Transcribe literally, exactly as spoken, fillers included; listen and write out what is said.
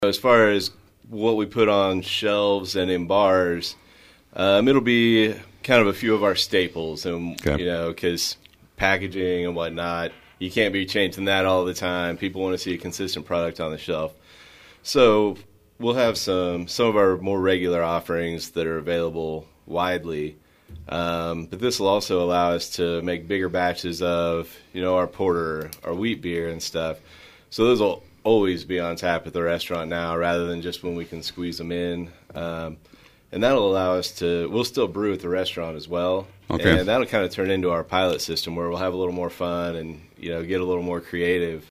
As far as what we put on shelves and in bars, um, it'll be kind of a few of our staples, and Okay. you know, because packaging and whatnot, you can't be changing that all the time. People want to see a consistent product on the shelf. So we'll have some some of our more regular offerings that are available widely. Um, but this will also allow us to make bigger batches of, you know, our porter, our wheat beer and stuff. So those will always be on tap at the restaurant now, rather than just when we can squeeze them in. Um, and that'll allow us to, we'll still brew at the restaurant as well. Okay. And that'll kind of turn into our pilot system where we'll have a little more fun and, you know, get a little more creative.